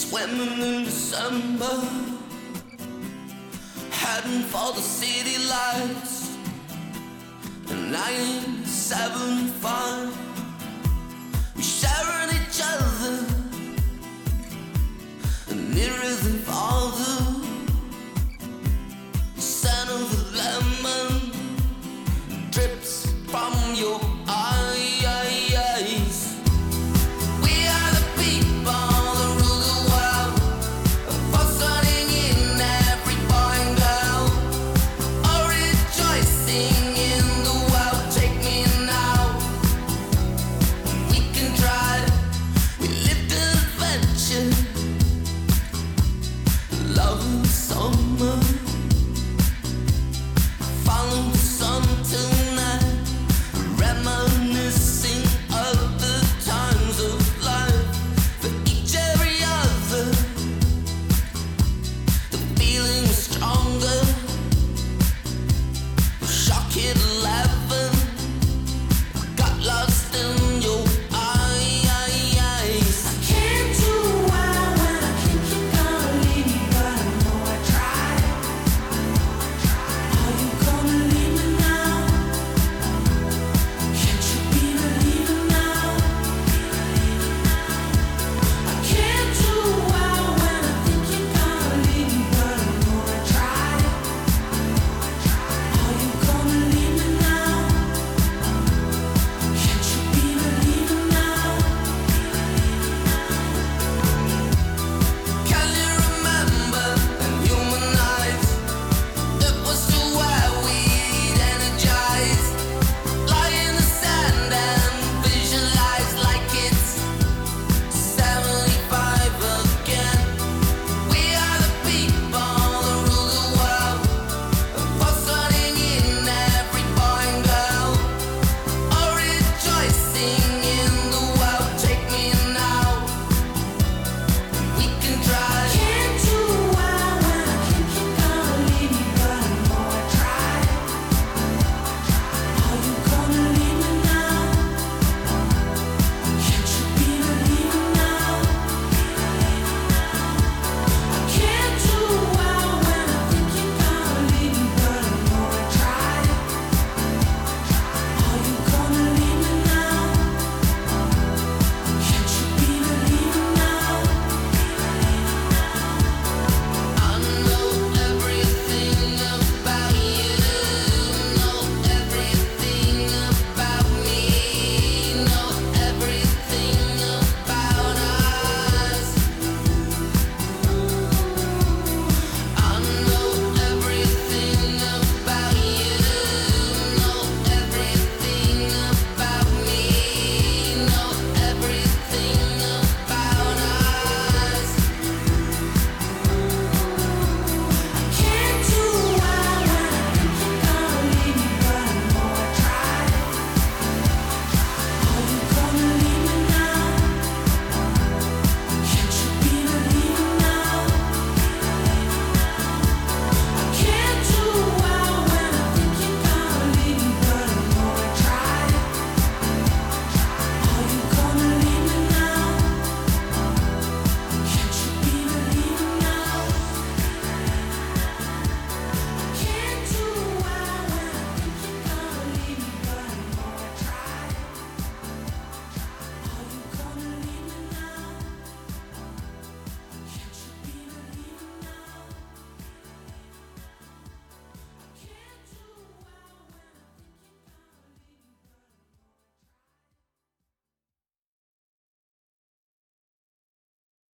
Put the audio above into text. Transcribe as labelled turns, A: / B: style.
A: Swimming in December, heading for the city lights. And 975, we sharing each other, nearer than farther. The scent of the lemon drips from your eyes. We are the people that rule the world, fussing in every boy and girl, all rejoicing in the world. Take me now, we can try. We lived an adventure, love in summer, follow the sun tonight, reminiscing of the times of life. For each every other, the feeling is stronger. Shock hit 11, got lost in your eyes. I can't do well when I think you're gonna leave me, but I know I tried. Are you gonna leave me now? Can't you be believing now? I can't do well when I think you're gonna leave me, but I know I tried. Are you gonna leave me now? Can't you be believing now? Can you remember in human eyes? It was to where we'd energized, lie in the sand and visualize like it's 75 again. We are the people that rule the world, fussing in every boy and girl, all rejoicing